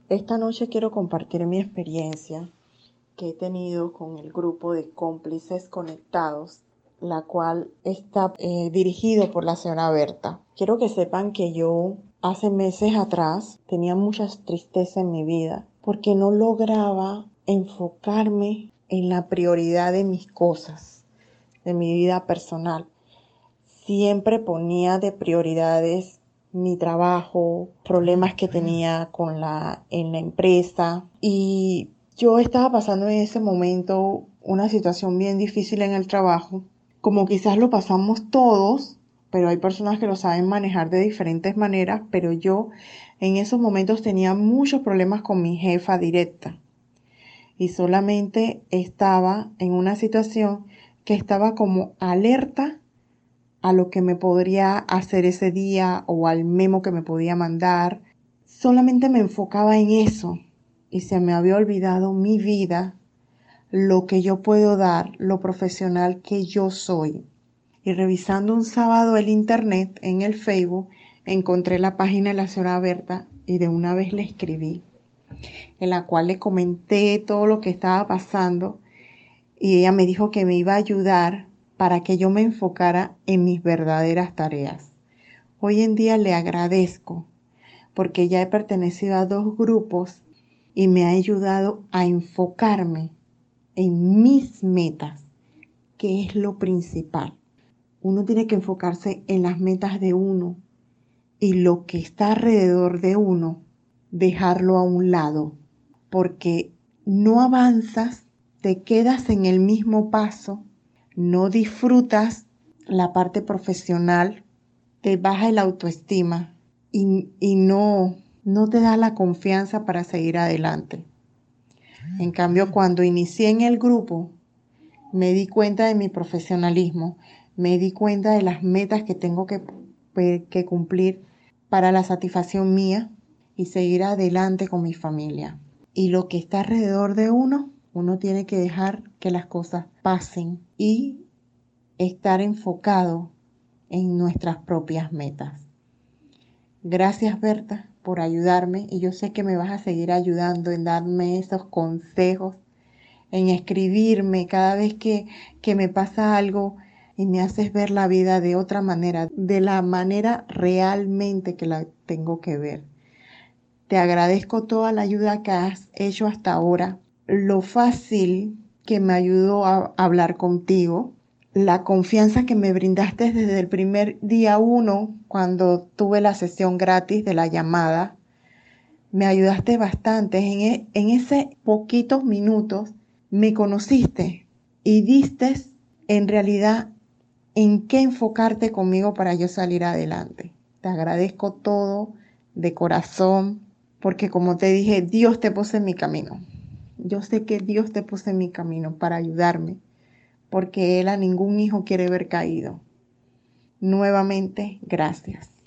Esta noche quiero compartir mi experiencia que he tenido con el grupo de cómplices conectados, la cual está dirigido por la señora Berta. Quiero que sepan que yo hace meses atrás tenía mucha tristeza en mi vida porque no lograba enfocarme en la prioridad de mis cosas, de mi vida personal. Siempre ponía de prioridades mi trabajo, problemas que tenía en la empresa, y yo estaba pasando en ese momento una situación bien difícil en el trabajo, como quizás lo pasamos todos, pero hay personas que lo saben manejar de diferentes maneras, pero yo en esos momentos tenía muchos problemas con mi jefa directa y solamente estaba en una situación que estaba como alerta a lo que me podría hacer ese día o al memo que me podía mandar. Solamente me enfocaba en eso y se me había olvidado mi vida, lo que yo puedo dar, lo profesional que yo soy. Y revisando un sábado el internet en el Facebook, encontré la página de la señora Berta y de una vez le escribí, en la cual le comenté todo lo que estaba pasando, y ella me dijo que me iba a ayudar para que yo me enfocara en mis verdaderas tareas. Hoy en día le agradezco porque ya he pertenecido a dos grupos y me ha ayudado a enfocarme en mis metas, que es lo principal. Uno tiene que enfocarse en las metas de uno y lo que está alrededor de uno, dejarlo a un lado, porque no avanzas, te quedas en el mismo paso, no disfrutas la parte profesional, te baja el autoestima y no te da la confianza para seguir adelante. En cambio, cuando inicié en el grupo, me di cuenta de mi profesionalismo, me di cuenta de las metas que tengo que cumplir para la satisfacción mía y seguir adelante con mi familia. Y lo que está alrededor de uno tiene que dejar que las cosas pasen y estar enfocado en nuestras propias metas. Gracias, Berta, por ayudarme, y yo sé que me vas a seguir ayudando en darme esos consejos, en escribirme cada vez que me pasa algo y me haces ver la vida de otra manera, de la manera realmente que la tengo que ver. Te agradezco toda la ayuda que has hecho hasta ahora, lo fácil que me ayudó a hablar contigo, la confianza que me brindaste desde el primer día uno cuando tuve la sesión gratis de la llamada. Me ayudaste bastante. En ese poquitos minutos me conociste y diste en realidad en qué enfocarte conmigo para yo salir adelante. Te agradezco todo de corazón, porque como te dije, Dios te puso en mi camino. Yo sé que Dios te puso en mi camino para ayudarme, porque Él a ningún hijo quiere ver caído. Nuevamente, gracias.